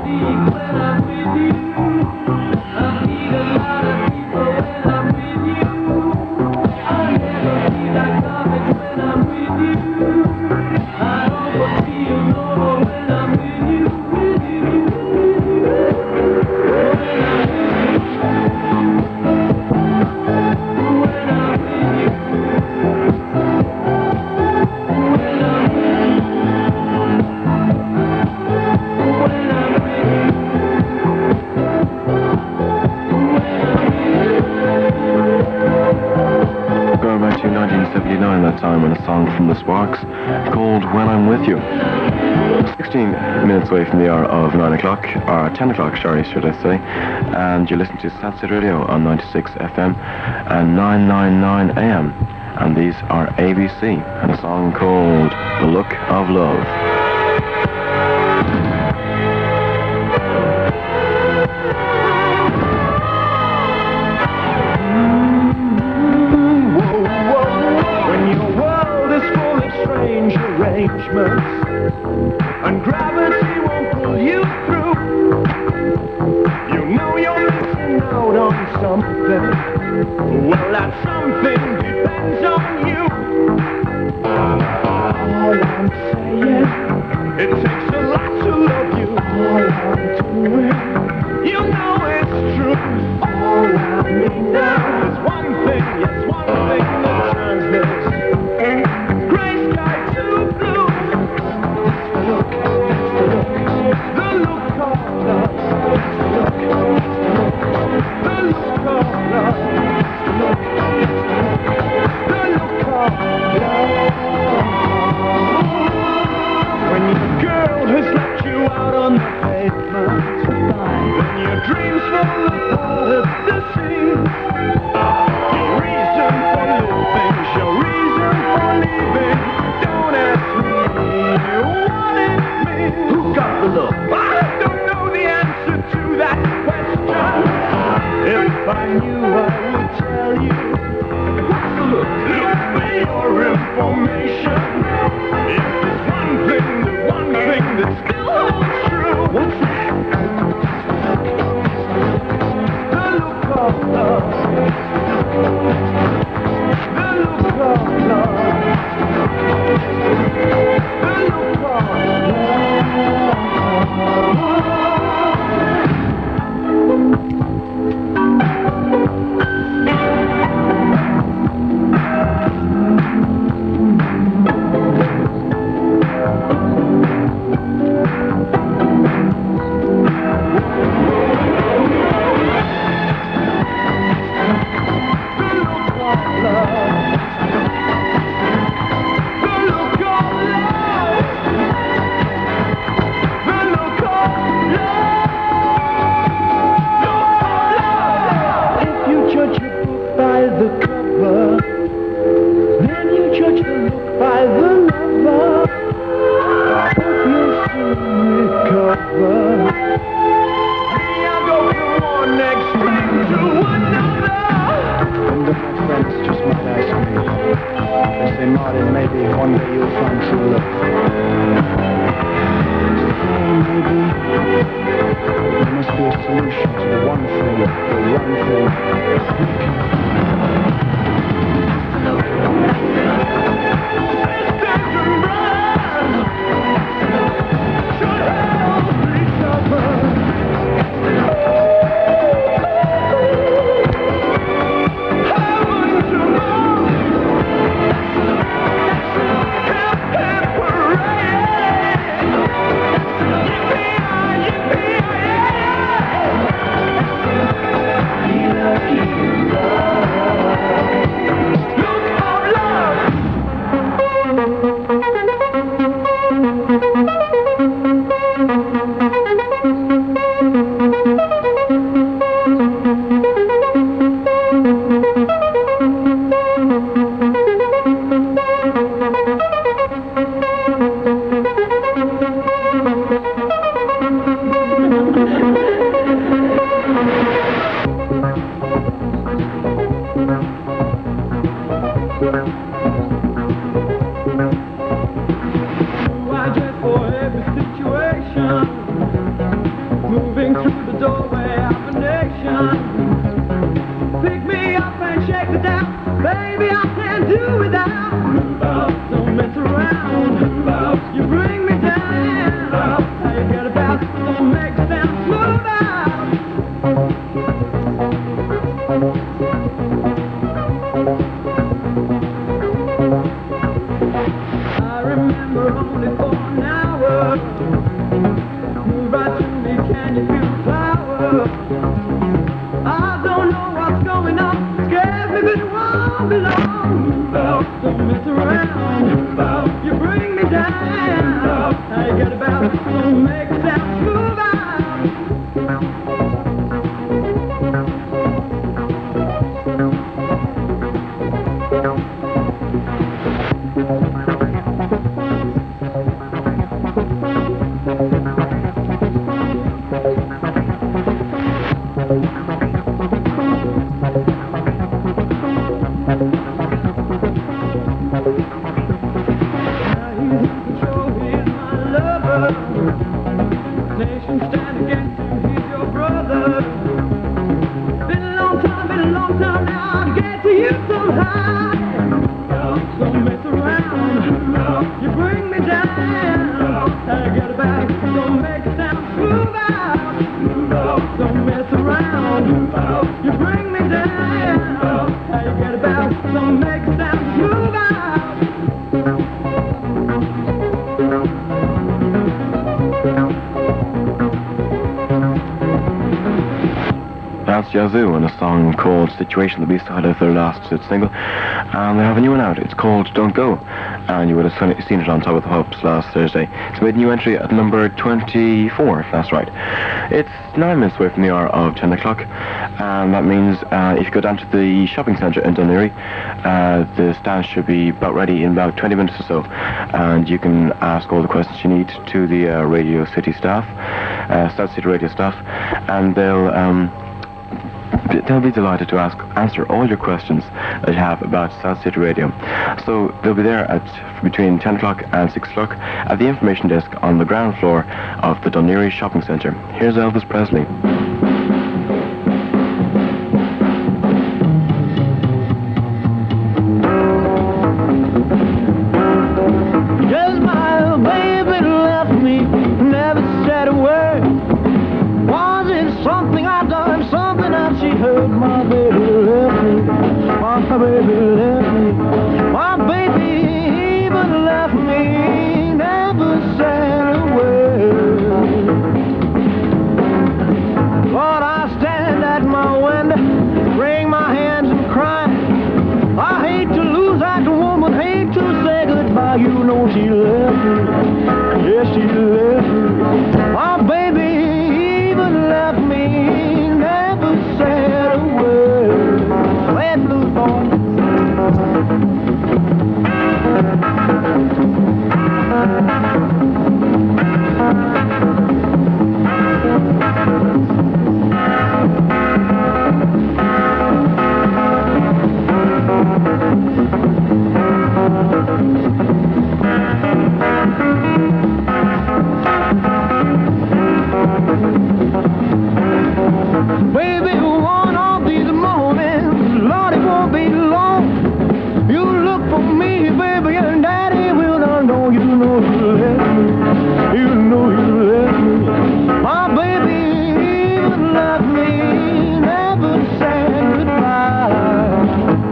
Away from the hour of 9 o'clock, or 10 o'clock, sorry, should I say, and you listen to Sunset Radio on 96 FM and 999 AM, and these are ABC, and a song called The Look of Love. When your world is full of strange arrangements and gravity won't pull you through, you know you're missing out on something. Well, that something depends on you. All I'm saying, it takes a lot to love you. All I'm doing, you know it's true. All I mean now is one thing, yes, one thing that turns this gray sky to blue. The look of love. The look of love. The look of love. When your girl has left you out on the pavement, then your dreams fall apart at the seams. Your reason for living, your reason for leaving. Don't ask me what it means. Who got the love? I don't know the answer to that question. If I knew, I would tell you. Look for your information. If there's one thing that still holds true. What's that? The look of love. The look of love. The look of do without. Don't mess around. You bring me down. How you get about? Don't make sense. Move out. I remember only for an hour. Move right to me, can you feel the power? I don't know what's going on. Scared me, but it won't be long. Don't mess around. You bring me down. How you get about? Don't make sense. Move out. Nation stand against you, he's your brother. Been a long time now to get to you somehow. Don't mess around, you bring me down. I get back, don't make a sound, move out. Don't mess around, you bring me down. I get back, don't make a sound, move out. That's Yazoo and a song called Situation, the B-side of their last single. And they have a new one out. It's called Don't Go. And you would have seen it on Top of the Pops last Thursday. It's made a new entry at number 24, if that's right. It's 9 minutes away from the hour of 10 o'clock. And that means if you go down to the shopping centre in Dunleary, the stand should be about ready in about 20 minutes or so. And you can ask all the questions you need to the Radio City staff, South City Radio staff, and they'll be delighted to answer all your questions that you have about South City Radio. So they'll be there at between 10 o'clock and 6 o'clock at the information desk on the ground floor of the Dunleary Shopping Centre. Here's Elvis Presley. Just my baby left me, never said a word. Was it something I done, something that she heard? My baby left me, my baby left me, my baby even left me, never said a word. Lord, I stand at my window, wring my hands and cry. I hate to lose that woman, hate to say goodbye. You know she left me, yes she left me, my baby even left me, never said a word. Let loose, boy. Baby, one of these mornings, Lord, it won't be long. You look for me, baby, and Daddy will not know. You know you left me, you know you left me. My baby even left me, never said goodbye.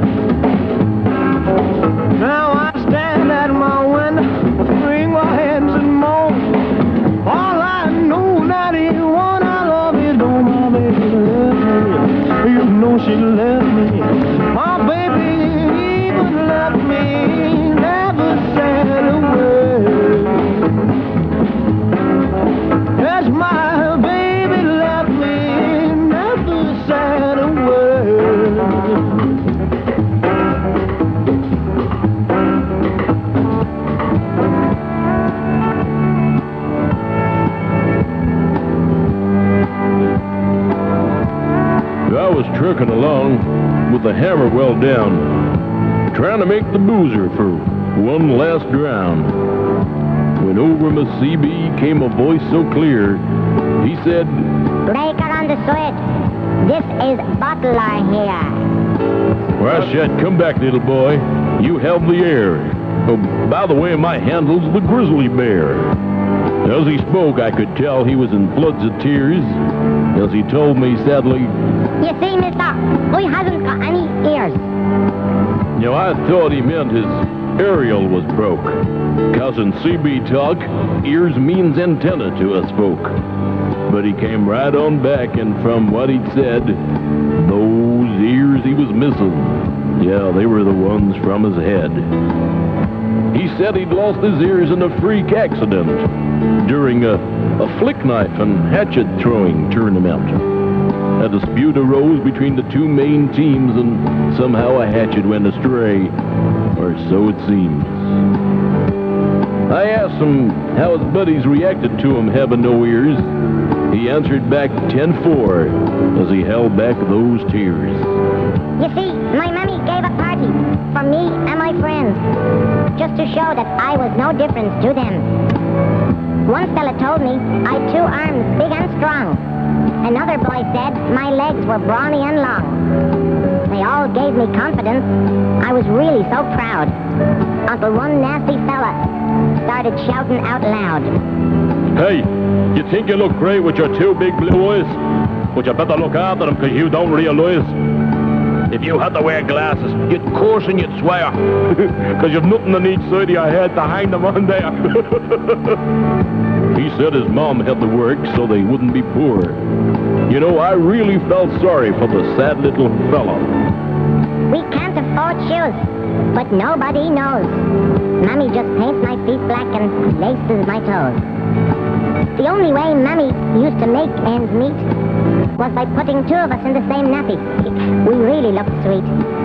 Now I stand at my window, wring my hands and moan. All I know, Daddy, what I love is don't my baby left me. You know she left me. My baby even left me, never said a word. Yes, my baby left me, never said a word. I was trucking along with the hammer well down, trying to make the boozer for one last drown. When over my CB came a voice so clear, he said, Breaker on the switch. This is Butler here. Well, I said, come back, little boy. You held the air. Oh, by the way, my handle's the grizzly bear. As he spoke, I could tell he was in floods of tears. As he told me sadly, You see, mister, we haven't got any ears. I thought he meant his aerial was broke. 'Cause in CB talk, ears means antenna to us folk. But he came right on back, and from what he'd said, those ears he was missing, yeah, they were the ones from his head. He said he'd lost his ears in a freak accident during a flick knife and hatchet throwing tournament. A dispute arose between the two main teams, and somehow a hatchet went astray, or so it seems. I asked him how his buddies reacted to him having no ears. He answered back 10-4 as he held back those tears. You see, my mammy gave a party for me and my friends, just to show that I was no difference to them. One fella told me I'd 2 arms big and strong. Another boy said my legs were brawny and long. They all gave me confidence. I was really so proud. Until one nasty fella started shouting out loud. Hey, you think you look great with your 2 big blue eyes? But you better look after them, 'cause you don't realize. If you had to wear glasses, you'd curse and you'd swear. 'Cause you've nothing on each side of your head to hang them on there. He said his mom had to work so they wouldn't be poor. I really felt sorry for the sad little fellow. We can't afford shoes, but nobody knows. Mammy just paints my feet black and laces my toes. The only way Mammy used to make ends meet was by putting 2 of us in the same nappy. We really looked sweet.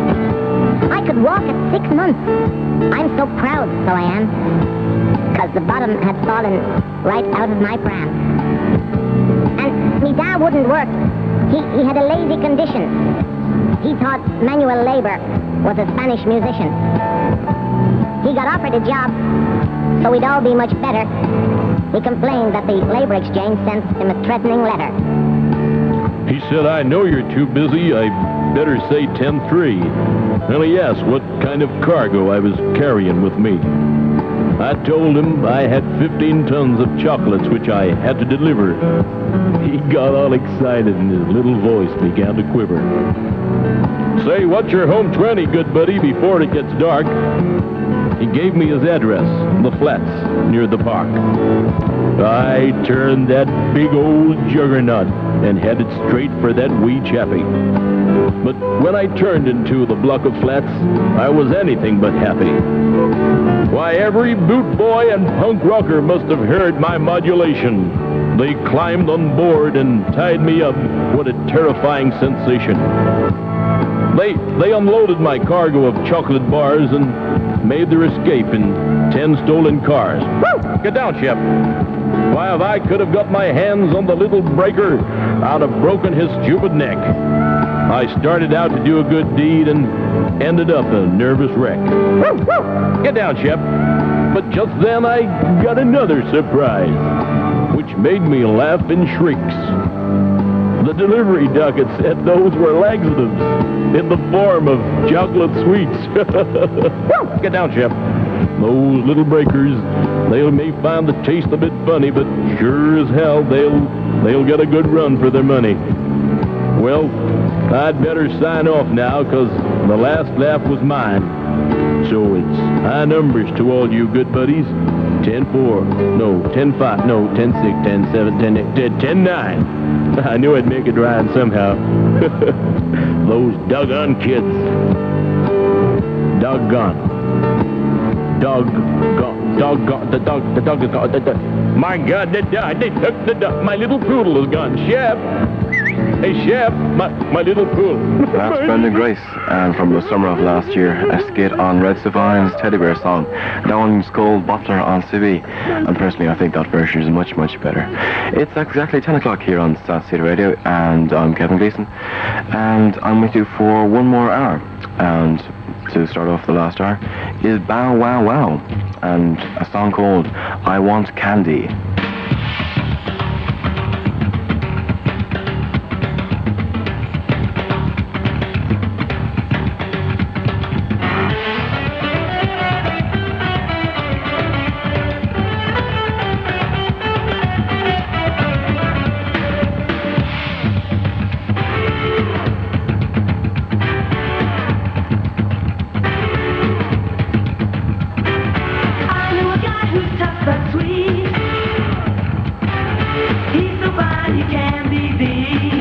I could walk at 6 months. I'm so proud, so I am. 'Cause the bottom had fallen right out of my pram. And me dad wouldn't work. He had a lazy condition. He thought manual labor was a Spanish musician. He got offered a job, so we'd all be much better. He complained that the labor exchange sent him a threatening letter. He said, I know you're too busy. I better say 10-3. And he asked what kind of cargo I was carrying with me. I told him I had 15 tons of chocolates which I had to deliver. He got all excited and his little voice began to quiver. Say, what's your home 20, good buddy, before it gets dark? He gave me his address, the flats near the park. I turned that big old juggernaut and headed straight for that wee chappie. But when I turned into the block of flats, I was anything but happy. Why, every boot boy and punk rocker must have heard my modulation. They climbed on board and tied me up. What a terrifying sensation. They unloaded my cargo of chocolate bars and made their escape in 10 stolen cars. Woo! Get down, Shep. Why, if I could have got my hands on the little breaker, I'd have broken his stupid neck. I started out to do a good deed and ended up a nervous wreck. Woo! Woo! Get down, Shep. But just then I got another surprise, which made me laugh in shrieks. The delivery docket said those were laxatives in the form of chocolate sweets. Get down, Shep. Those little breakers, they may find the taste a bit funny, but sure as hell they'll get a good run for their money. Well, I'd better sign off now, 'cause the last laugh was mine. So it's high numbers to all you good buddies. 10-4, no, 10-5, no, 10-6, 10-7, 10-8, 10-9. I knew I'd make it rhyme somehow. Those doggone kids. Doggone. My God, they took the dog. My little poodle is gone. Shep. Hey, Shep, my little poodle. That's Brendan Grace, and from the summer of last year, a skit on Red Savine's Teddy Bear song. That one's called Bottler on CB, and personally I think that version is much, much better. It's exactly 10 o'clock here on South City Radio, and I'm Kevin Gleason, and I'm with you for one more hour. And to start off the last hour is Bow Wow Wow, and a song called I Want Candy. find you can be thee.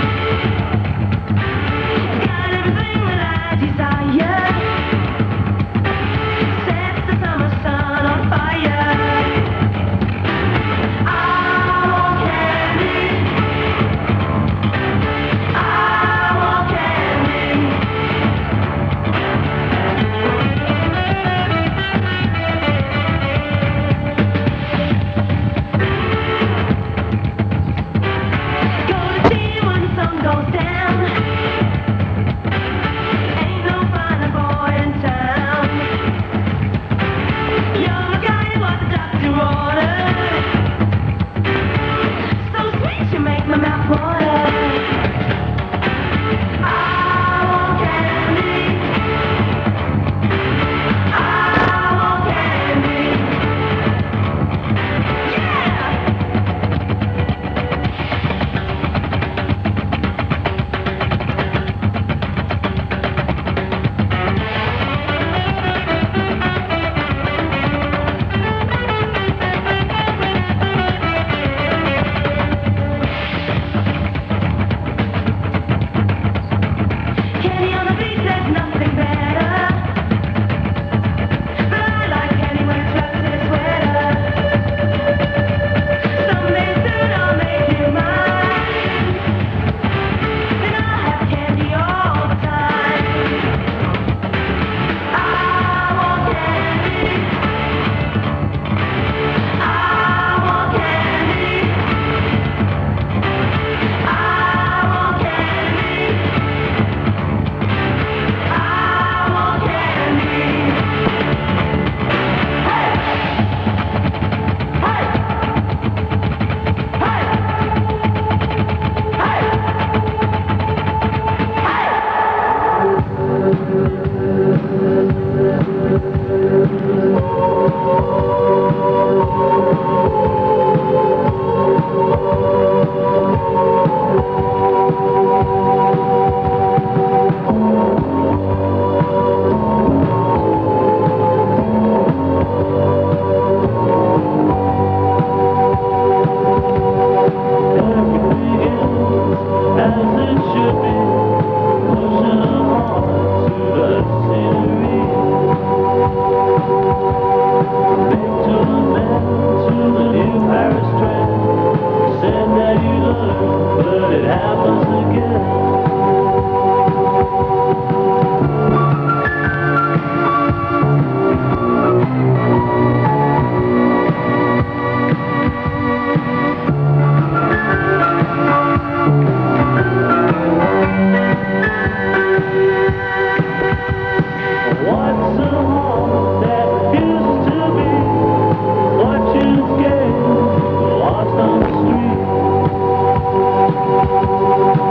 Got everything that I desire. Set the summer sun on fire. I want candy. I want candy. Go to see when the sun goes down. Ain't no finer boy in town. You're the guy what the doctor ordered. So sweet you make my mouth water. I want candy. I want candy. Yeah! Candy on the beach, there's nothing better. But I like candy when it's wrapped in a sweater. Someday soon I'll make you mine. Then I'll have candy all the time. I want candy. I want candy. I want candy. I want candy. Hey! Hey! Hey! As it should be, pushing on to the scenery. Back to the man, to the new Paris strand. Said that you learned, but it happens again. What's the home that used to be? What you gave, lost on the street.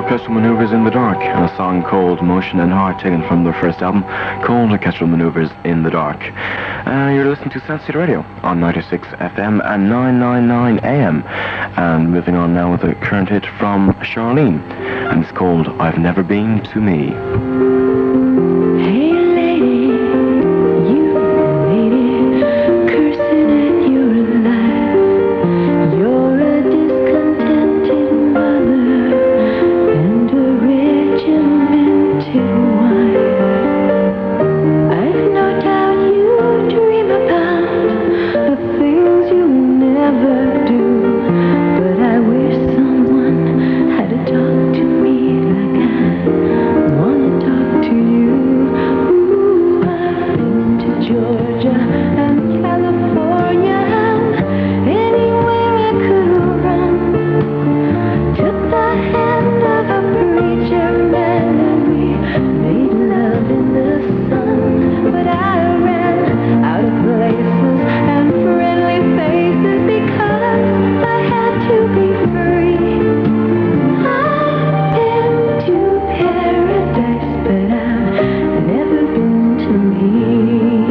Orchestral Maneuvers in the Dark, and a song called Motion and Heart, taken from their first album called Orchestral Maneuvers in the Dark. You're listening to South City Radio on 96 FM and 999 AM. And moving on now with a current hit from Charlene, and it's called I've Never Been to Me. Hey lady, you lady, cursing at your life. You're a discontented mother and a regimented wife. I've no doubt you dream about the things you'll never do, but I wish someone had to talk to me like I wanna talk to you. Ooh, I've been to Georgia and California, anywhere I could run. Took the hand of a preacher man and we made love in the sun. But I ran out of places and friendly faces because I had to be free. I've been to paradise, but I've never been to me.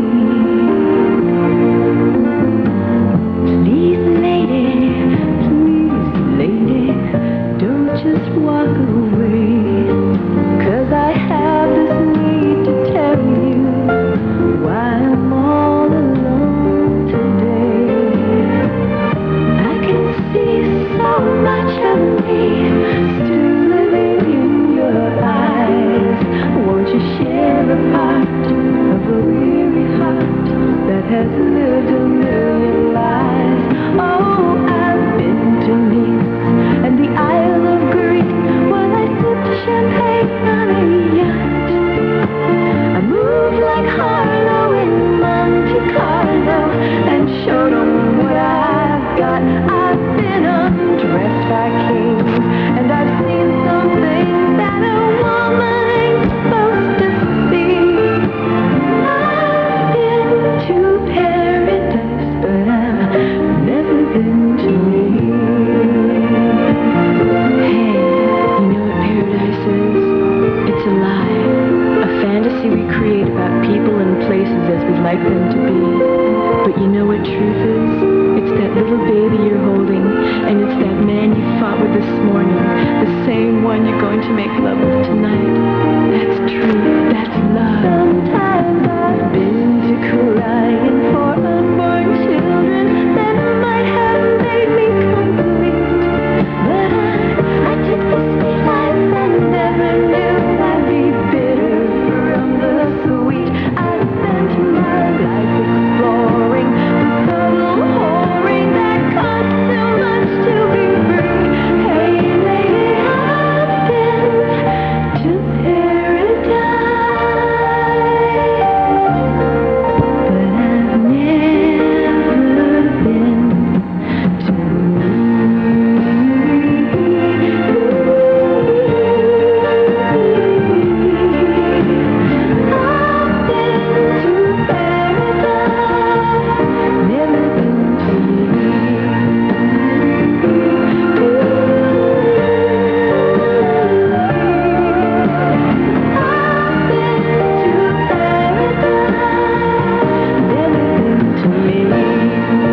Please lady, don't just walk away, 'cause I have this need to tell you why I'm all alone today. I can see so much of me still living in your eyes. Won't you share a part of a weary heart that has lived a million lives? Oh, I've been to Nice and the Isle of Greece while I sipped champagne on a yacht. I moved like Harlow in Monte Carlo and showed 'em what I've got. I've been undressed by kings and I've seen some things that a woman ain't supposed to see. I've been to paradise, but I've never been to me. Hey, you know what paradise is? It's a lie, a fantasy we create about people and places as we'd like them to be. But you know what truth is? It's that little baby you're holding, and it's that man you fought with this morning, the same one you're going to make love with tonight. That's truth, that's love. Sometimes I've been to crying for unborn children that might have made me complete. But I took the sweet life and never knew I'd be bitter from the sweet. I spent my life exploring the subtle whoring that costs so much to be free. Hey lady, I've been to paradise, but I've never been to I've been to paradise, never been to I've been to paradise, never been to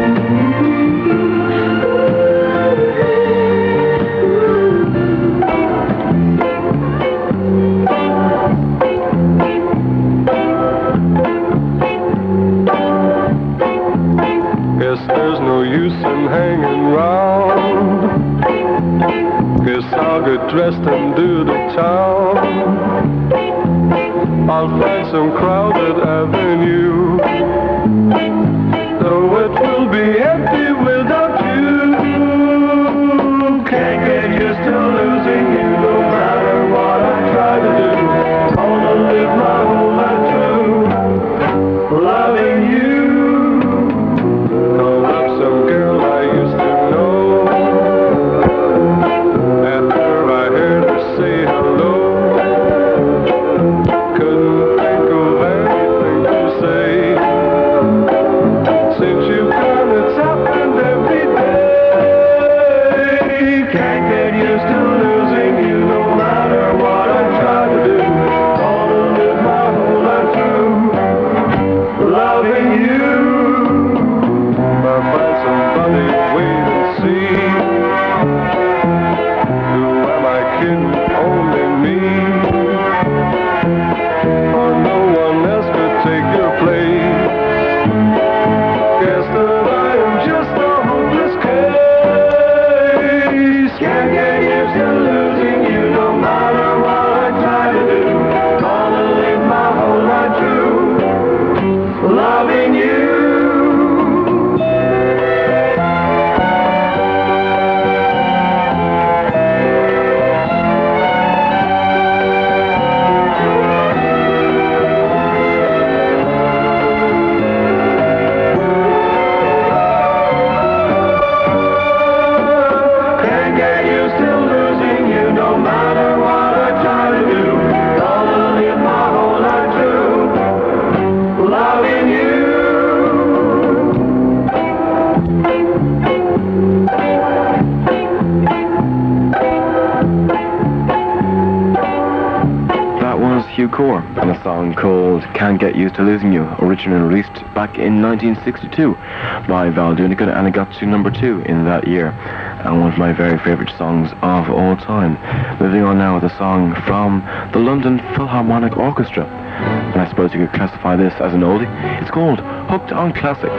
Guess there's no use in hanging round. Guess I'll get dressed and do the town. I'll find some crowded avenue, though it will be empty without you. Can't get used to losing you, no matter what I try to do. Wanna live my whole life through loving you. Call up some girl I used to know. After I heard her say hello, couldn't think of anything to say. Since you've come, it's happened every day. Moore and a song called Can't Get Used to Losing You, originally released back in 1962 by Val Doonican, and it got to number 2 in that year, and one of my very favourite songs of all time. Moving on now with a song from the London Philharmonic Orchestra, and I suppose you could classify this as an oldie. It's called Hooked on Classics.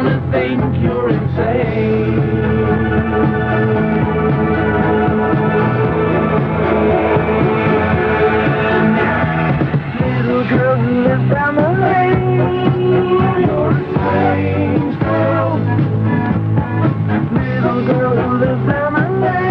gonna think you're insane. Little girl who lives down the lane, you're a strange girl. Little girl who lives down the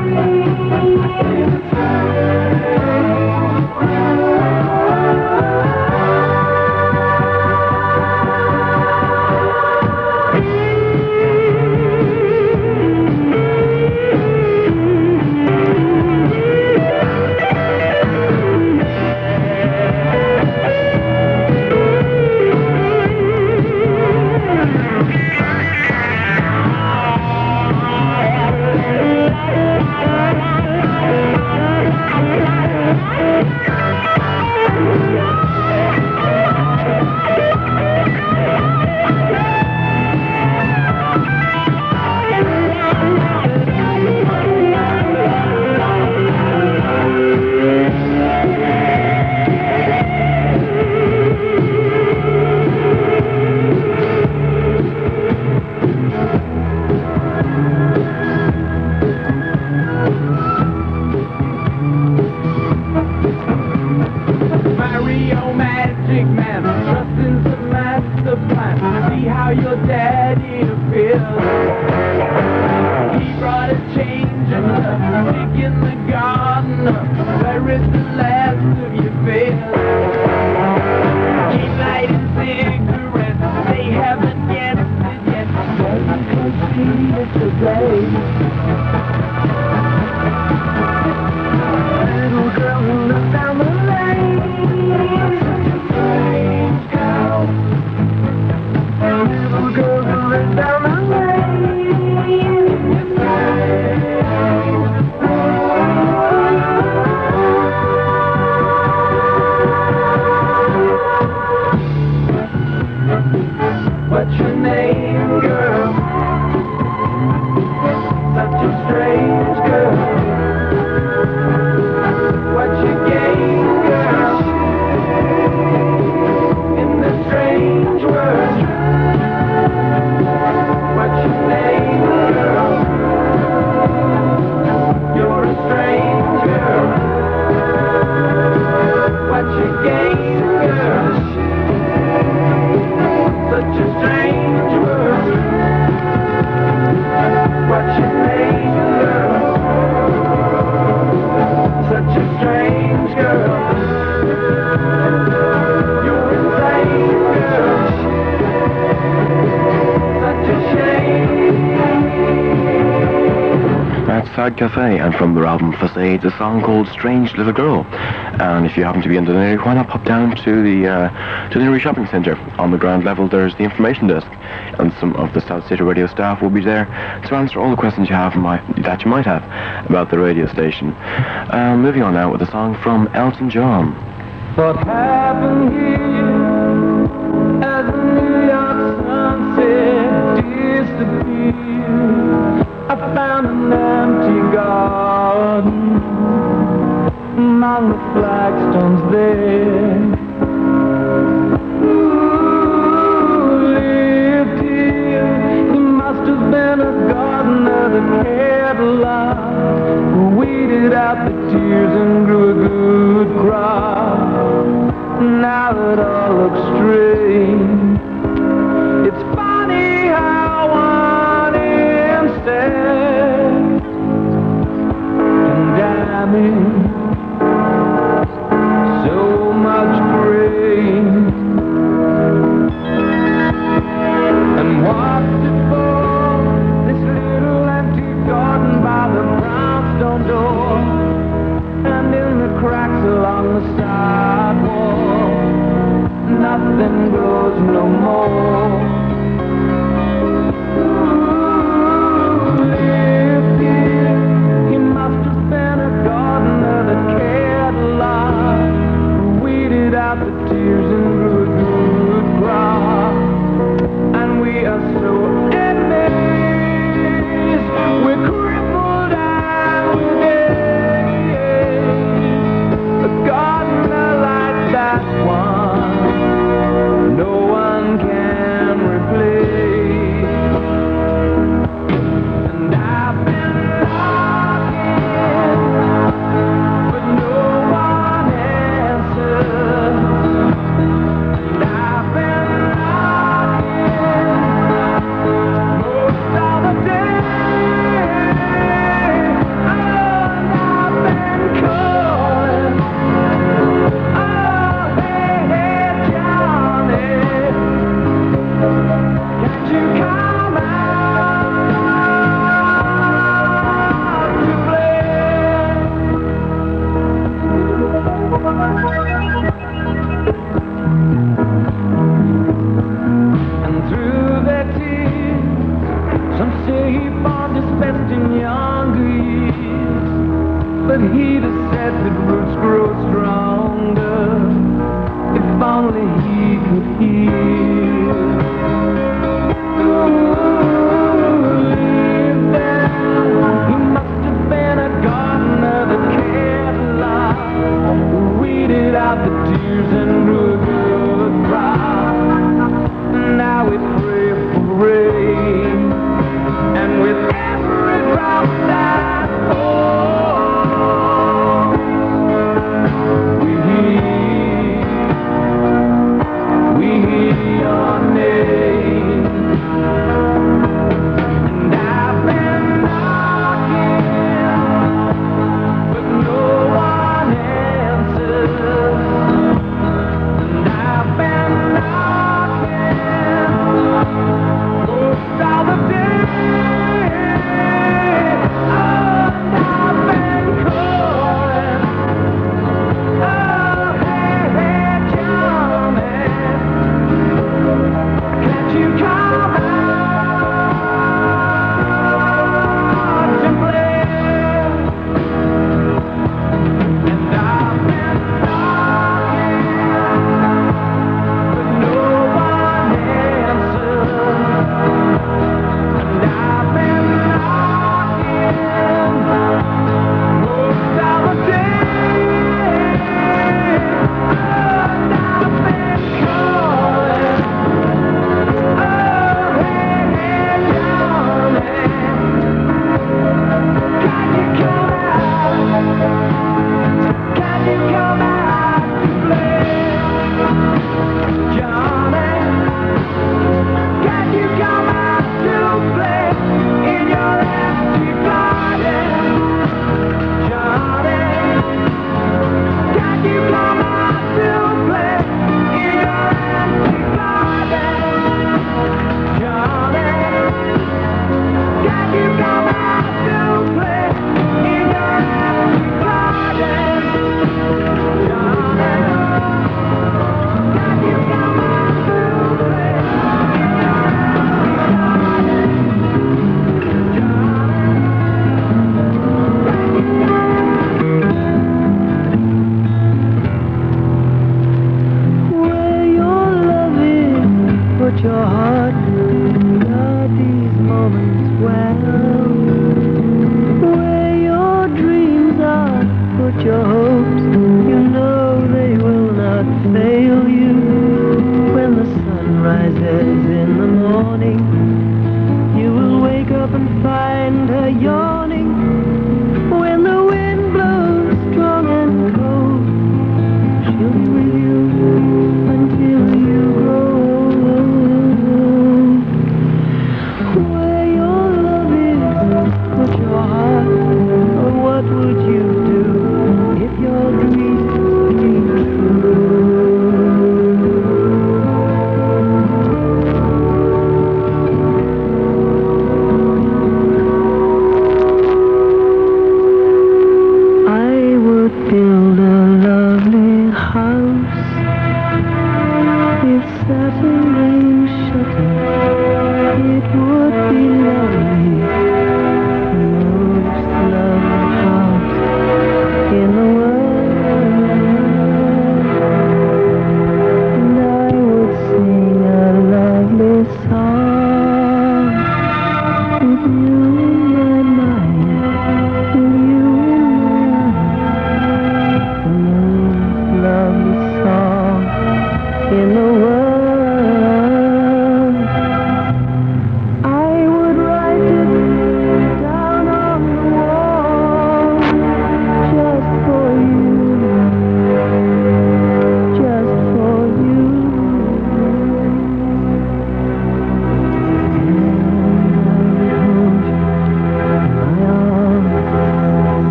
Mario Magic Man, trust in the master plan. See how your daddy feels. He brought a change and love, stick in the garden. Where is the last of your fears? Keep lighting cigarettes, they haven't guessed it yet. Don't concede it today. Little girl who lives down the lane, strange girl. Little girl who lives down the lane. What's your name, girl? Such a strange girl. What's your game, girl? In the strange world. What's your name, girl? You're a strange girl. What's your game, girl? Such a strange world. What's your name, girl? Such a strange girl. You're insane, girl. Such a shame. That's Sad Cafe, and from their album Facades, a song called Strange Little Girl. And if you happen to be in the area, why not pop down to the Newry Shopping Centre? On the ground level, there's the information desk, and some of the South City Radio staff will be there to answer all the questions that you might have about the radio station. Moving on now with a song from Elton John. What happened here as the New York sunset disappeared? I found an empty garden among the flagstones there. Who lived here? He must have been a gardener that cared a lot, who weeded out the tears and grew a good crop. Now it all looks strange. It's funny how one insect can damage so much grain. And what's it for? This little empty garden by the brownstone door, and in the cracks along the sidewalk, nothing grows no more. Who lived here? He must have been a gardener that cared a lot, who weeded out the tears and grew a good crop. And we are so amazed, we're crippled and we're dead. A gardener like that one, no one can but he'd have said that roots grow stronger if only he could hear. Live there. He must have been a gardener that cared a lot, who weeded out the tears and grew a good crop. Now we pray for rain, and with every drop that falls, we hear your name. And I've been knocking, but no one answers. And I've been knocking most all the day. And I've been calling, oh hey, hey Johnny, can't you come out to play? And I've been knocking, but no one answers. And I've been knocking most of the day. And I've been calling, oh hey, hey Johnny, can you come out? Can you come out to play? Johnny, can you come out to play in your empty garden? Johnny, can you come out to play in your empty garden? Johnny, can you come out to play in your empty garden? Johnny, can you come out to play in your Where your love is, put your heart, guard these moments well. Where your dreams are, put your hopes, you know they will not fail you. When the sun rises in the morning, you will wake up and find her yawning. When the wind blows strong and cold, she'll be with you until you grow old. Where your love is, put your heart. Oh, what would you do if your dreams came true?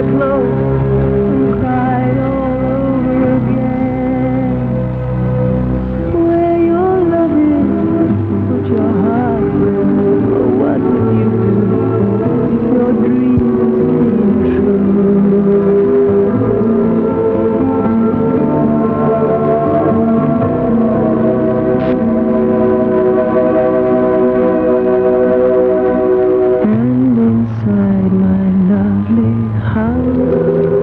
her close and cried all over again. Where your love is, put your heart there. Oh, what would you do if your dreams came true? And inside my lovely house,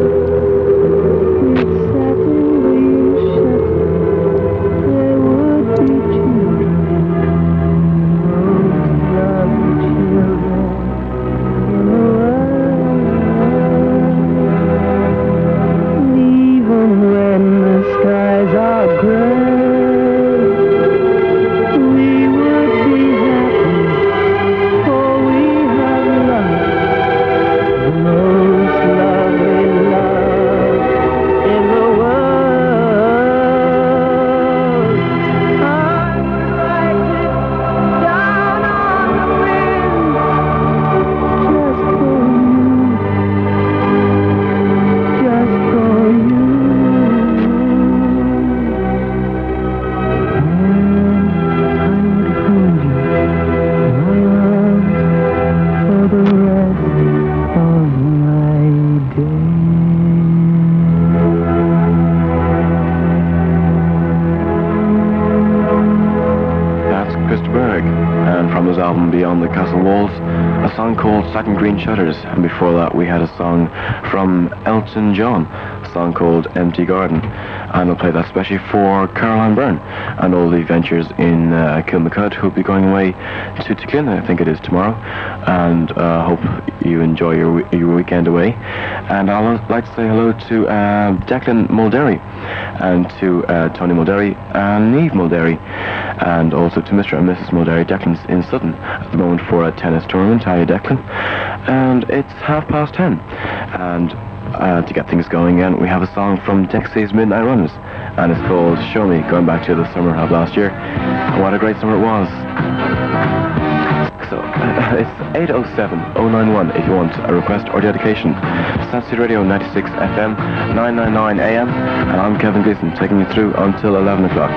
with satin green shutters, there would be children, most lovely children in the world. Even when the skies are gray, we would be happy, for we have loved the most lovely love in the world. I would write it down on the wind, just for you, just for you. And I would hold you in my arms for the rest of my That's Christa Berg, and from his album Beyond the Castle Walls, a song called Satin Green Shutters, and before that we had a song from Elton John, a song called Empty Garden, and I'll play that especially for Caroline Byrne and all the ventures in Kilmacud, who'll be going away to Ticlin, I think it is tomorrow, and hope you enjoy your weekend away. And I'd like to say hello to Declan Mulderry, and to Tony Mulderry and Neve Mulderry, and also to Mr. and Mrs. Mulderry. Declan's in Sutton at the moment for a tennis tournament. Hiya, Declan. And it's 10:30. And to get things going again, we have a song from Dexy's Midnight Runners, and it's called Show Me, going back to the summer of last year. And what a great summer it was. So, it's 807-091 if you want a request or dedication. Sassy Radio 96 FM, 999 AM, and I'm Kevin Gleason, taking you through until 11 o'clock.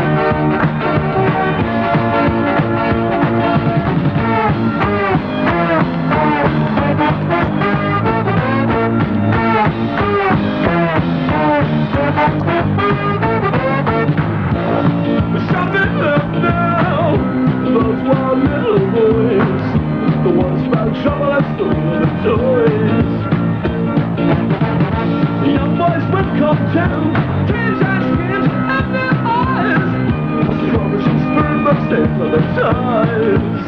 Something left now, those wild little boys, the ones found trouble and stole the toys. The young boys would come down, tears and skins and their eyes, rubbish and spirit must stand for the ties.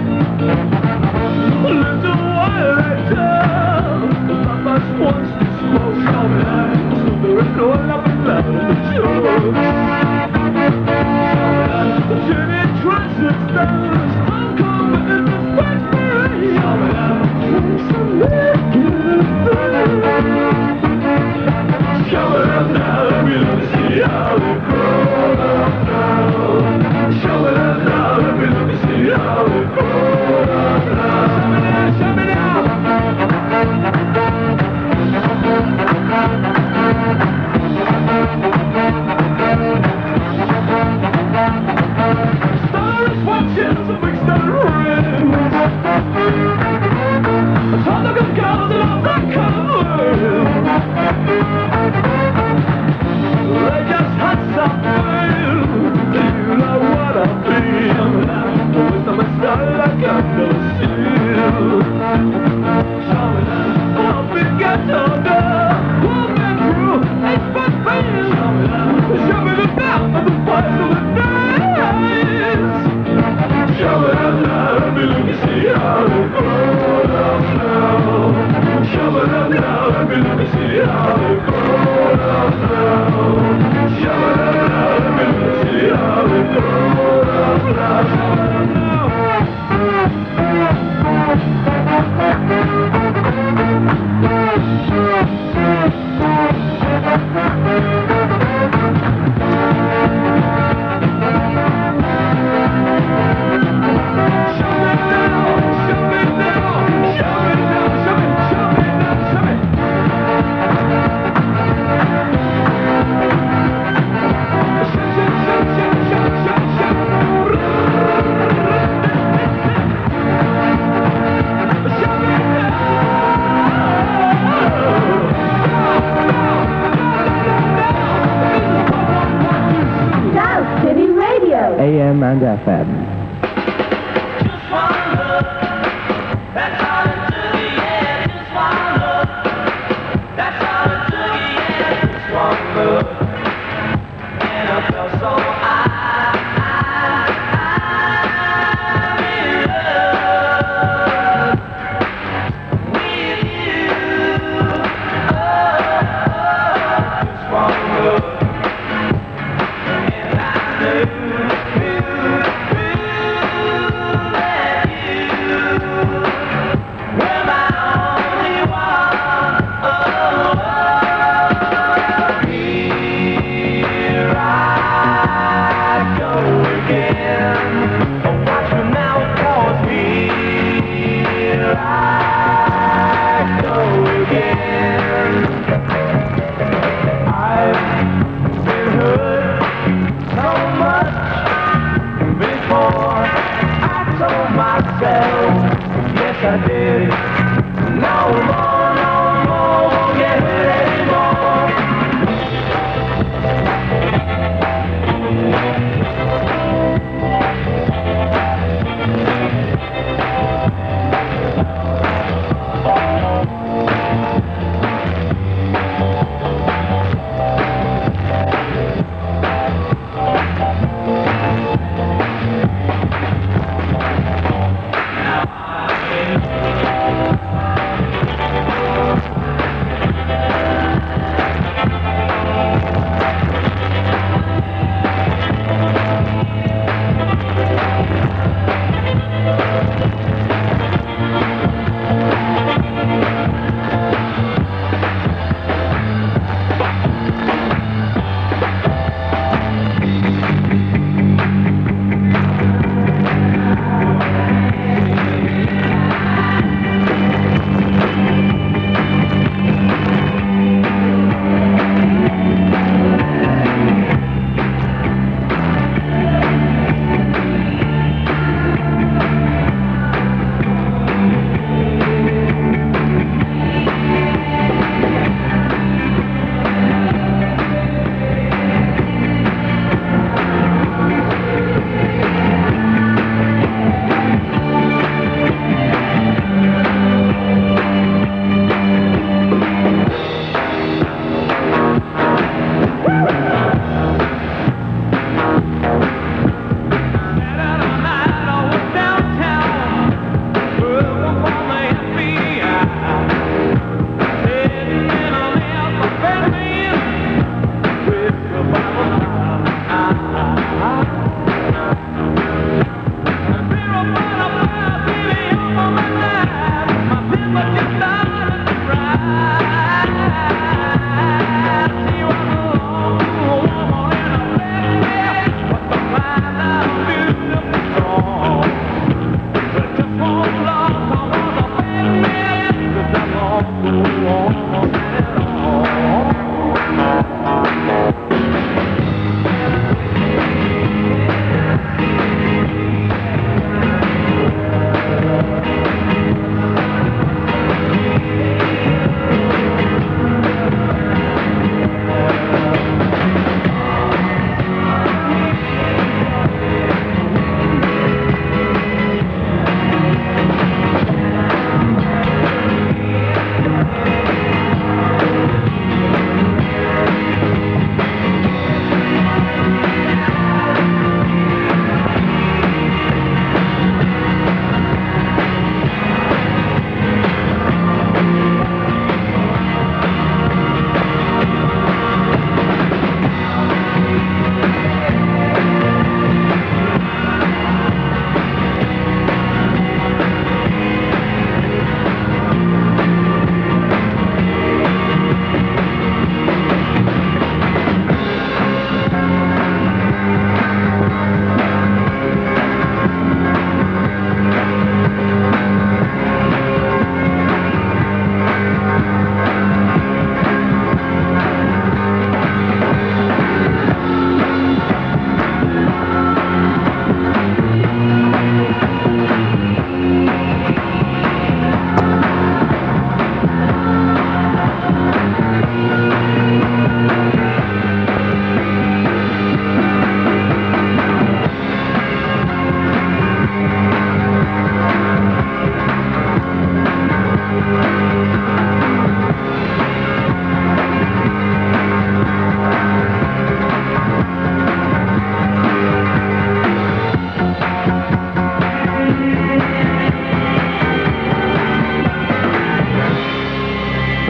A little while later, the papas wants to smoke some light, so they're all up and down in the jokes. The city tries its stars, I'm confident the fight for it. Some regular thing. Show it up now, let me see how it grows up now. Show it up now, let me see how it grows up now. Show me now, stars watching the big star rings. A ton of good girls in all that color. They just had some fun. You know what I feel. With them a style like I've never seen. I'll be getting older, walking through H-Bus fans. Show me the mouth of the fires of the night. Show it up now, let me look and see how it grows up now. Show it up now, let me look and see how it grows up now. Show it up now, let me look and see how it grows up now. Show it up now. Show FM.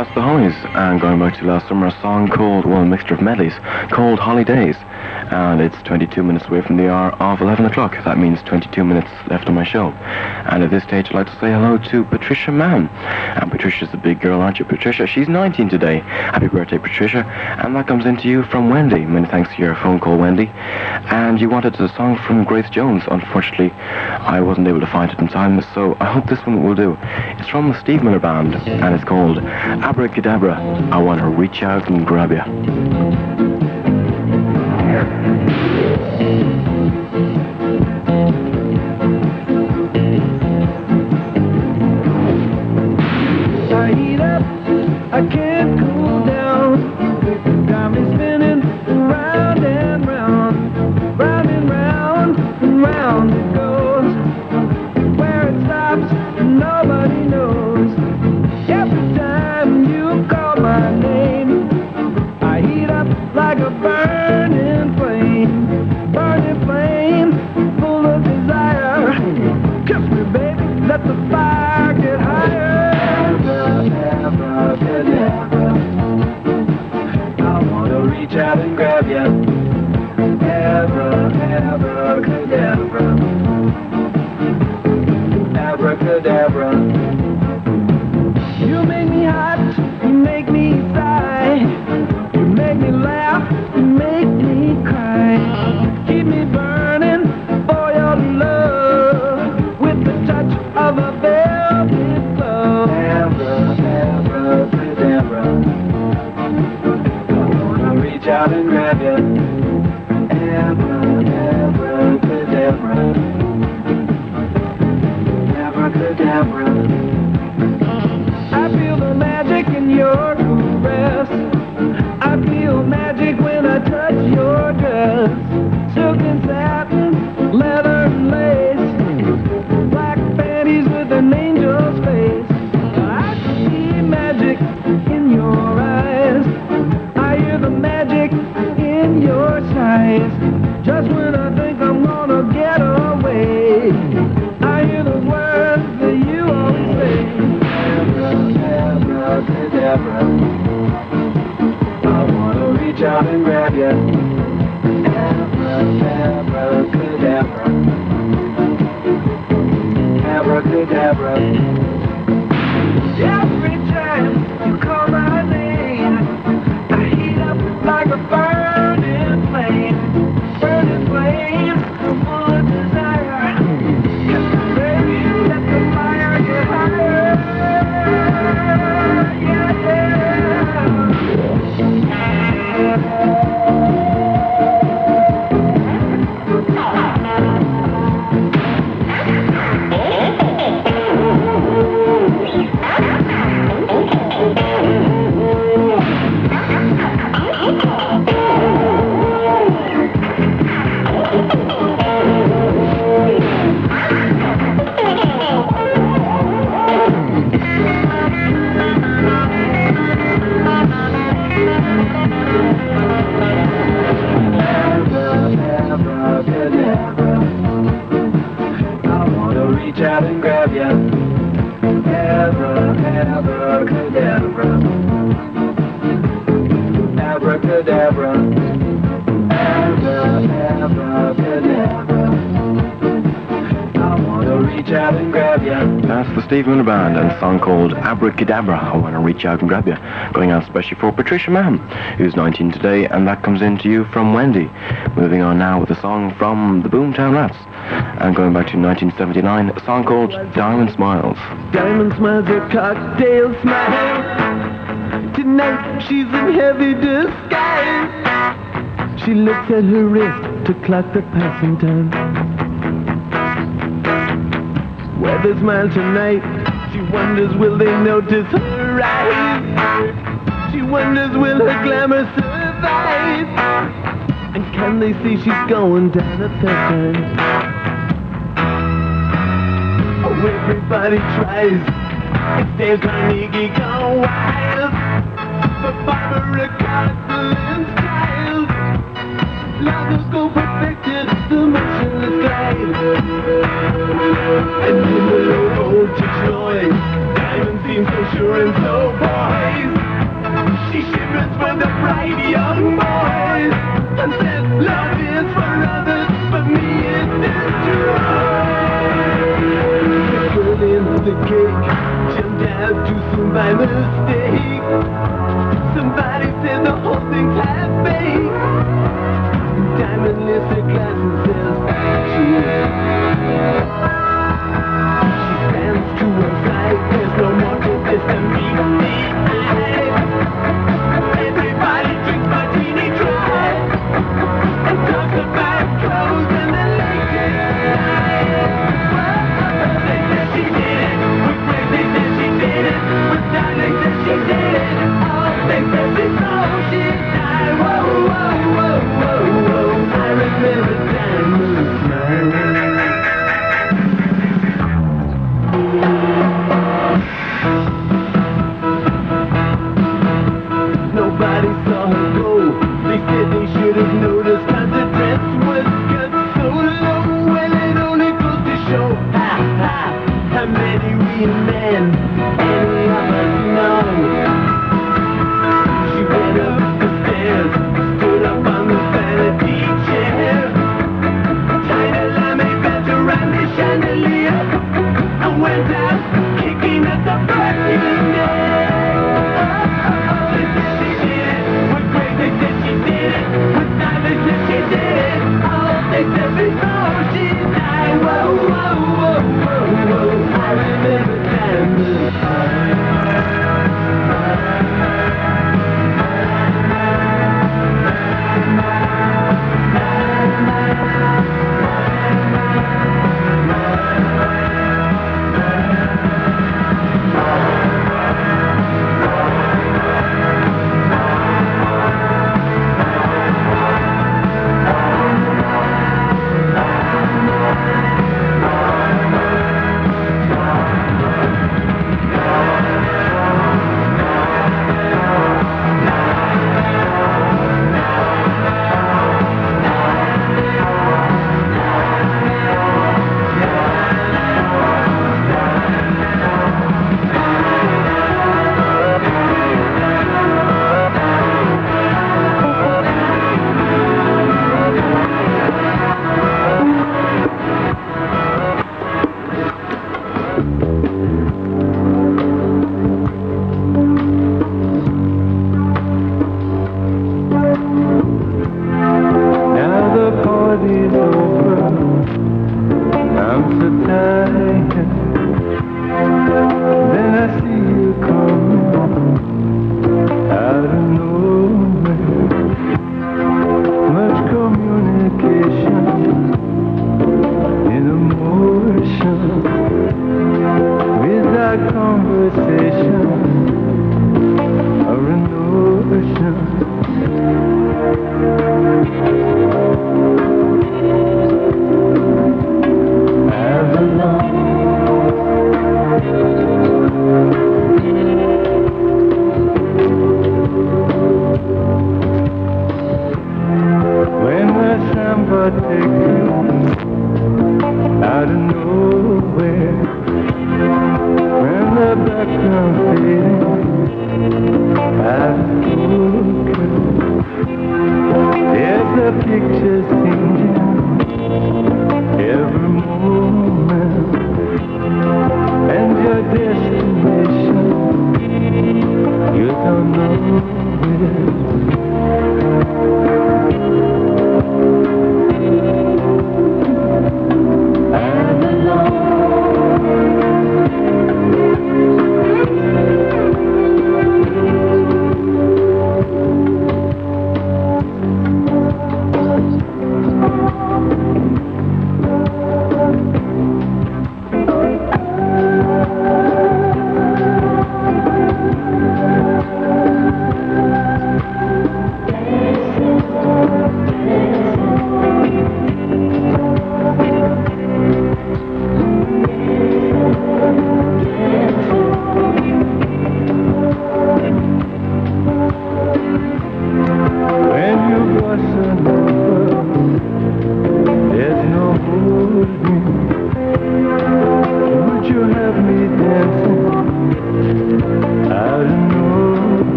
That's the Hollies, and going back to last summer, a song called, well, a mixture of medleys, called Holidays. And it's 22 minutes away from the hour of 11 o'clock. That means 22 minutes left on my show. And at this stage, I'd like to say hello to Patricia Mann. And Patricia's a big girl, aren't you, Patricia? She's 19 today. Happy birthday, Patricia. And that comes into you from Wendy. Many thanks for your phone call, Wendy. And you wanted a song from Grace Jones. Unfortunately, I wasn't able to find it in time, so I hope this one will do. It's from the Steve Miller Band, and it's called Abracadabra. I want to reach out and grab you. I heat up, I can't cool down. Got me spinning round and round, round and round and round it goes. Where it stops, nobody knows. Every time you call my name, I heat up like a burning flame, full of desire. Kiss me, baby, let the fire get higher. I wanna reach out and grab ya. Abracadabra. Abracadabra. You make me hot, you make me sigh. You make me laugh, you make me cry. Keep me burning for your love with the touch of a velvet glove. Abracadabra. I wanna reach out and grab you. Abracadabra. Abracadabra. I feel the magic in your caress. I feel magic when I touch your dress. Silk and satin, leather and lace, black panties with an angel's face. I see magic in your eyes. I hear the magic in your sighs. Just when I think I'm gonna get away, I hear the words that you always say. Abracadabra. I wanna reach out and grab you. Abracadabra. Abracadabra. Every time you call my name, I heat up like a burning flame, full of desire. Baby, let the fire get higher. Reach out and grab ya. Abracadabra. Abracadabra. Abracadabra. I wanna reach out and grab ya. That's the Steve Miller Band and a song called Abracadabra. I want to reach out and grab you. Going out especially for Patricia Mann, who's 19 today, and that comes in to you from Wendy. Moving on now with a song from the Boomtown Rats. And going back to 1979, a song called Diamond Smiles. Diamond smiles, her cocktail smile. Tonight she's in heavy disguise. She looks at her wrist to clock the passing time. Where they smile tonight, she wonders will they notice her eyes. She wonders will her glamour survive. And can they see she's going down at that time? Oh, everybody tries. It's Dale Carnegie gone wild. But Barbara Cartland style. Lago perfected the motionless guide. And in the low voltage noise, diamonds seems so sure and so poised. She shivers for the bright young boys and says love is for others, but me it destroys. The girl in the cake jumped out too soon by mistake. Somebody said the whole thing's half fake. Diamond lifts her glass and says cheers. She stands to one side, there's no more to this than meet the eye. Everybody drinks martini dry and talks about clothes and the latest style. They said she did it with grace, they said she did it with style, they said she did it. Oh, they said before she died. Whoa, whoa, whoa, whoa, whoa. I remember Diamond's smile. Nobody saw her go. They said they should have noticed how the dress was cut so low. Well, it only goes to show how many real men any of us know. She went up the stairs, stood up on the vanity chair, tied a lame belt around the chandelier, and went out kicking at the vacuum air. They said she did it with grace, they said she did it with style, they said she did it. Oh, they said before she died. Whoa, whoa, whoa, whoa, whoa. I remember Diamond's smile.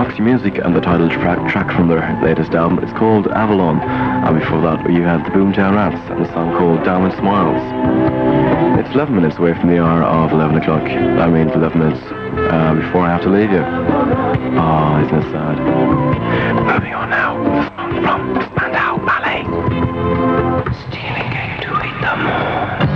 Roxy Music, and the title track from their latest album is called Avalon. And before that, you had the Boomtown Rats and a song called Diamond Smiles. It's 11 minutes away from the hour of 11 o'clock. That means 11 minutes before I have to leave you. Oh, isn't it sad? Moving on now with a song from the Spandau Ballet. Stealing came to eat them all.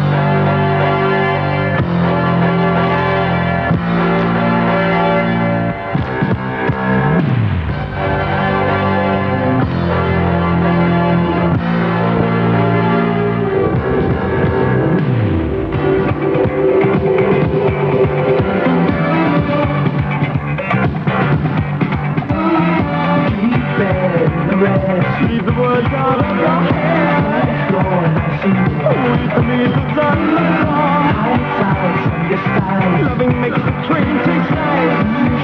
Leave the words out of your head. Read the needles on the floor. Loving makes the train take flight.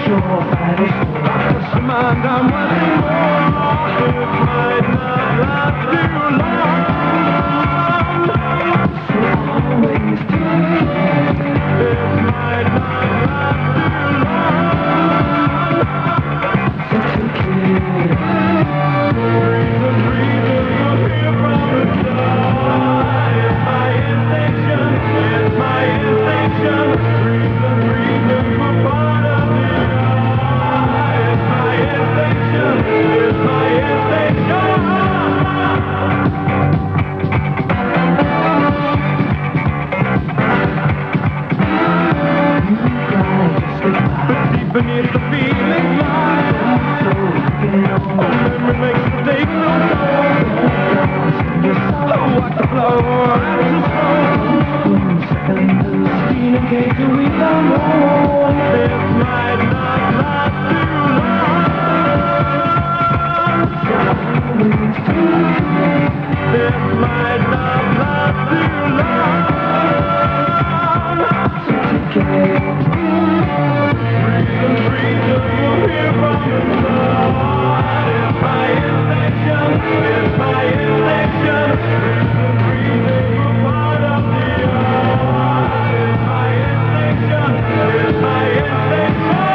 Just a mind I'm wanting more. It might not last too long. It might not last too long. Beneath the feeling line, memory makes mistakes no more. Watch the flow as the soul. Stealing came to eat them all. This might not last too long. This might not last too long. Freedom will hear from the Lord. It's my intention, it's my intention. Freedom will part of the earth. It's my intention, it's my intention.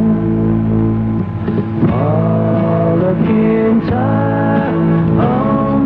All looking time.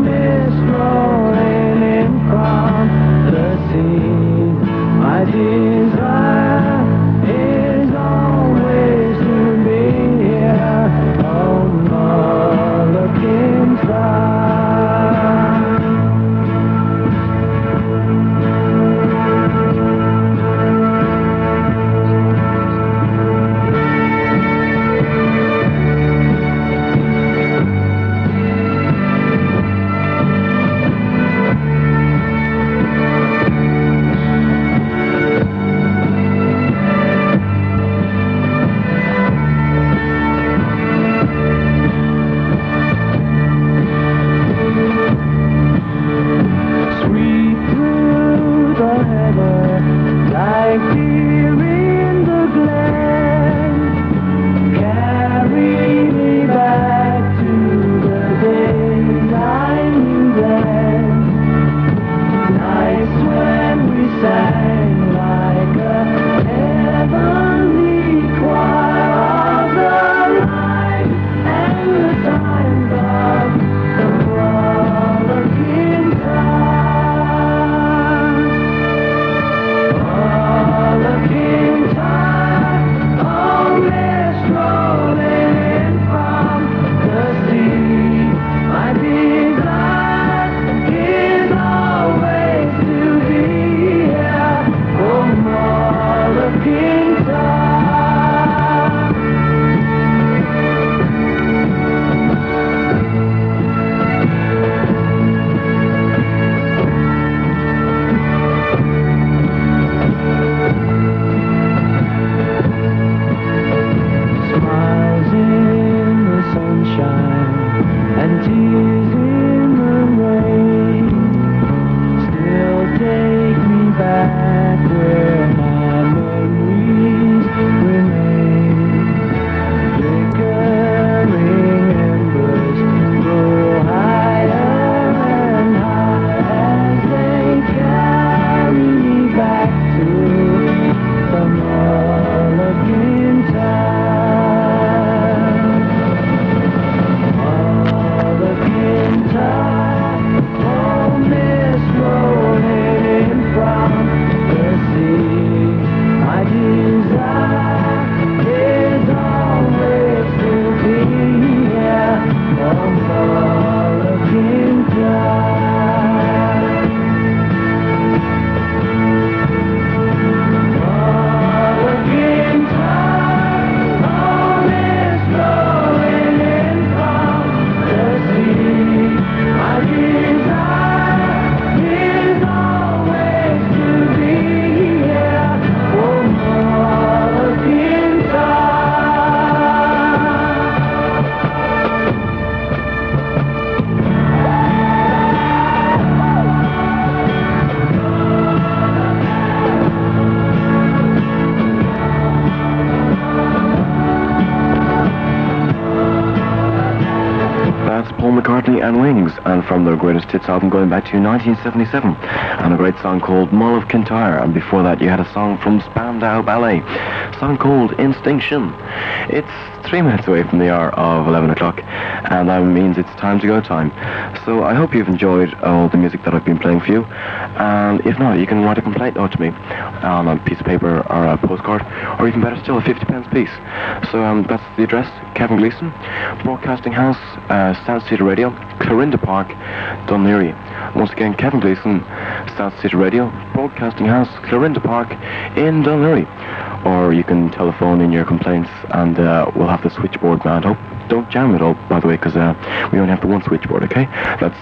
Paul McCartney and Wings, and from their greatest hits album going back to 1977, and a great song called Mull of Kintyre, and before that you had a song from Spandau Ballet, a song called Instinction. It's 3 minutes away from the hour of 11 o'clock, and that means it's time to go time. So I hope you've enjoyed all the music that I've been playing for you, and if not, you can write a complaint note to me on a piece of paper or a postcard, or even better still, a 50p piece. So that's the address, Kevin Gleeson, Broadcasting House, South City Radio, Clarinda Park, Dún Laoghaire. Once again, Kevin Gleeson, South City Radio, Broadcasting House, Clarinda Park in Dún Laoghaire. Or you can telephone in your complaints, and we'll have the switchboard man. Don't jam it all, by the way, because we only have the one switchboard, okay? That's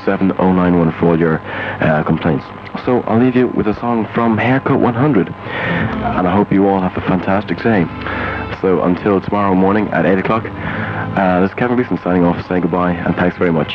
807-091 for all your complaints. So I'll leave you with a song from Haircut 100, and I hope you all have a fantastic day. So until tomorrow morning at 8 o'clock, this is Kevin Gleeson signing off, saying goodbye, and thanks very much.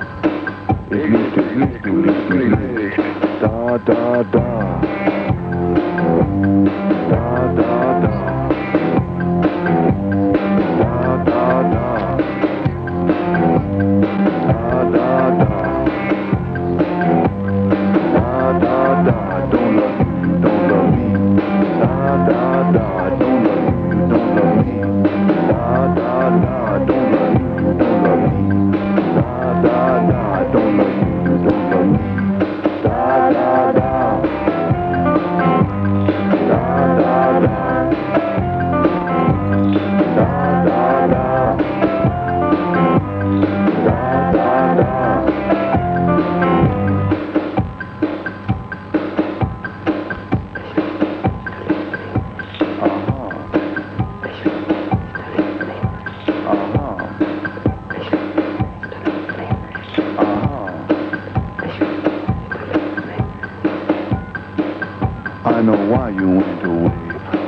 Da da da. I know why you went away.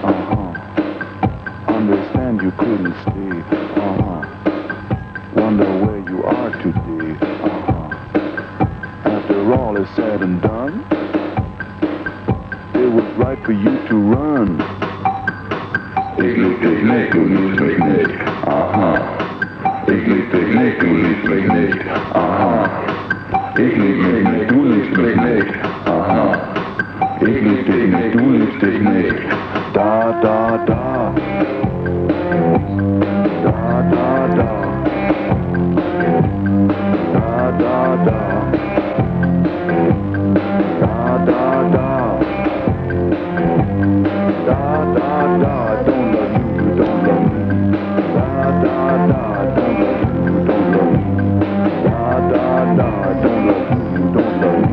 Understand you couldn't stay. Wonder where you are today. After all is said and done, it was right for you to run. Ik liep dich nicht, du liebst mich nicht. Aha. Ich lieb dich nicht, du liebst mich nicht. Aha. Ich lieb mich nicht, du liebst mich nicht. Aha. Ich lieb dich nicht, du liebst dich nicht. Da, da, da. Da, da, da. Da, da, da. Da, da, da. Da, da, da. Don't love you, don't love me. Da, da, da. Don't love you, don't love me. Da, da, da. Don't love you, don't love me.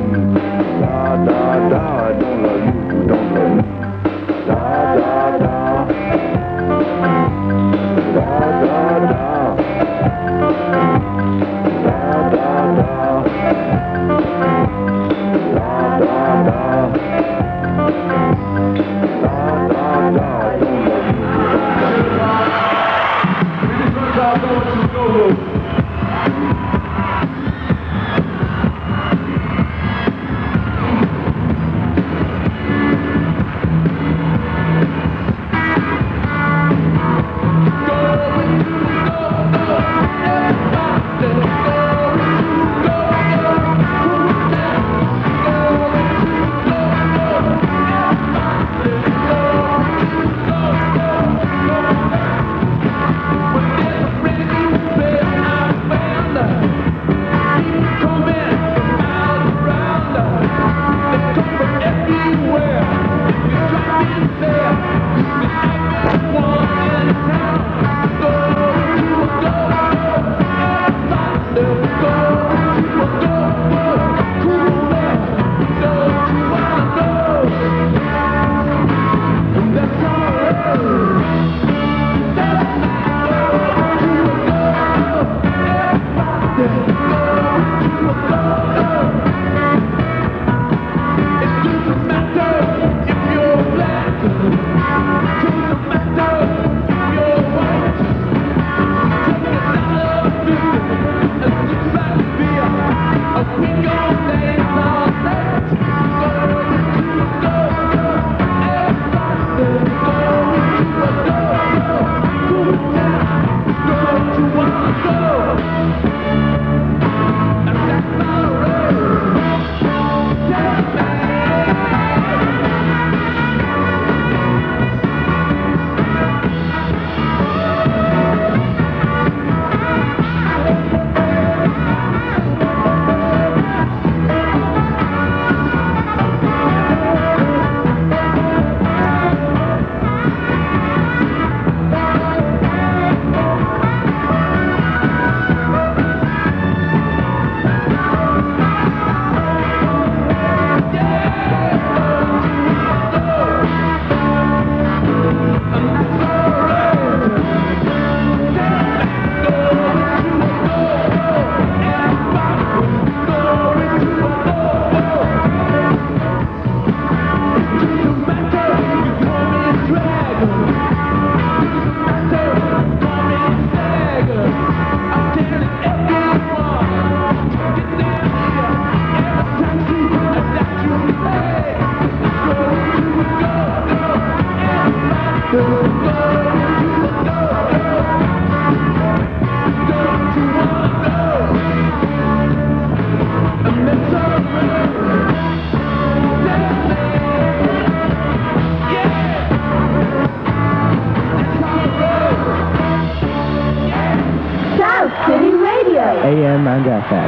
FM.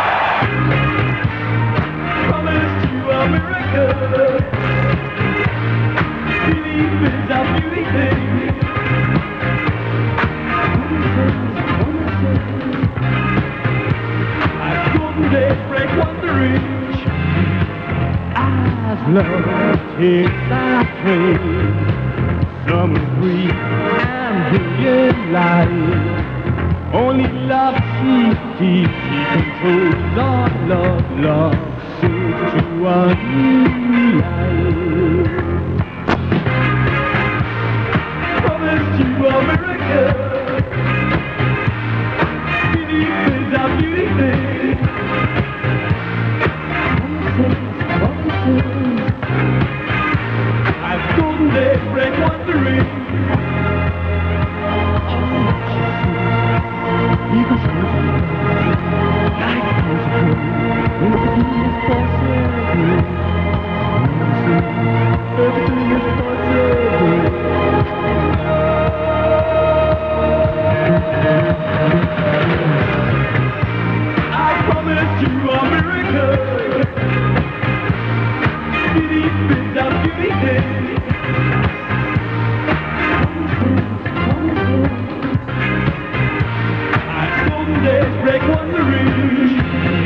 Promised you America. Believe is a beauty thing. I couldn't dare break one the reach. As love takes our train, summer breeze and brilliant light. Only love she controls our love seems to a new life. Promised you America. Believe is a beauty thing. I couldn't dare break one the ring. I promised you America. Believe is a beauty thing. I someday break one the ring.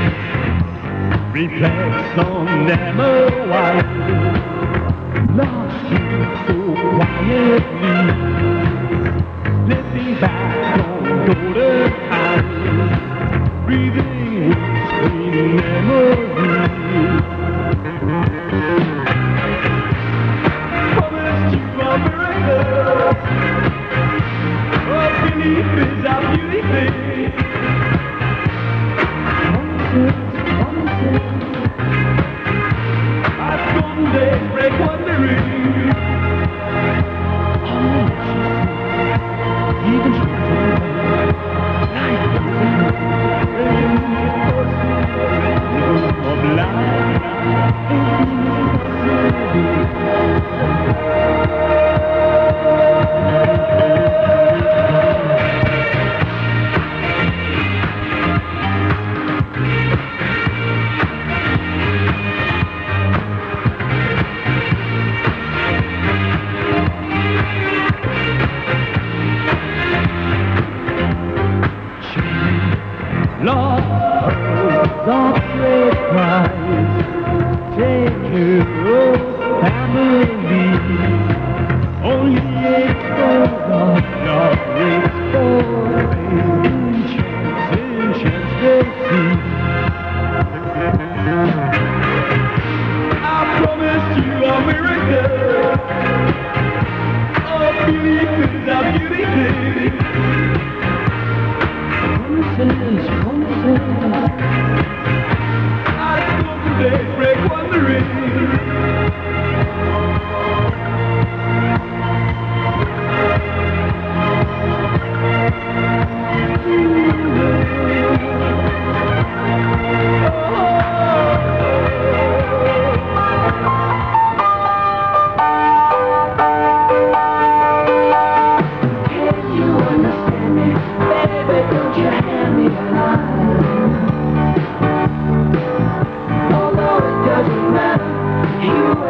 Reflects on them a while. Lost you so quietly. Slipping back on golden eyes. Breathing with sweet memories. Promised you America. Oh, belief is a beauty thing. I someday break one the ring. Even of life. Lost great prize, take care of family. Only explore not explore in chance to see. I promised you America. Oh, believe is a beauty thing. I someday break one the ring. Can you understand me? Baby, don't you hand me a line. Although it doesn't matter, you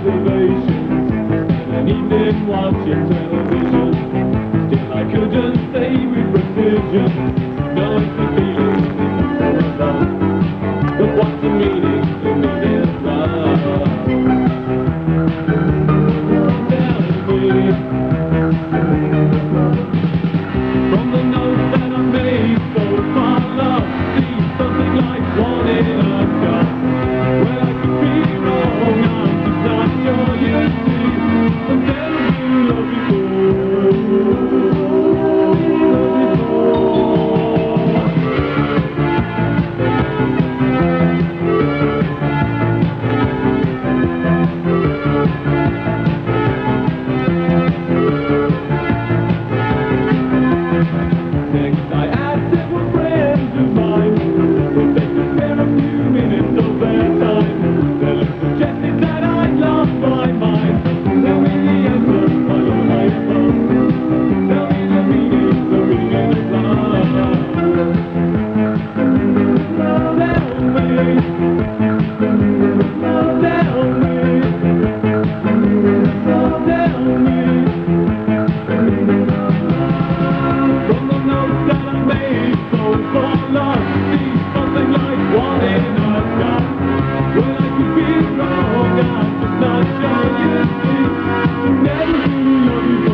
reservations and an evening watching television. Still I couldn't say with precision, knowing the feeling so alone. But what's the meaning of love? Tell me. From the notes that I made so far, love seems something like wanting a gun. Well, I could be wrong, I'm just not sure you see. And then you love Next I asked several friends of mine if they could spare a few minutes of their time. Their lips suggested that I'd lost my mind. Tell me the answer, I know my phone. Tell me the meaning of love. Tell me. From the notes that I made so far, love seems something like wanting a gun. Well, I could be wrong, I'm just not sure you see. Never really love you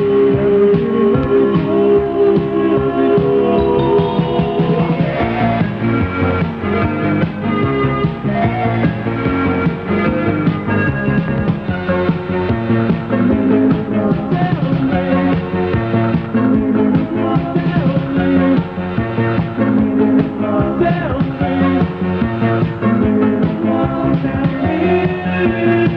Tell me.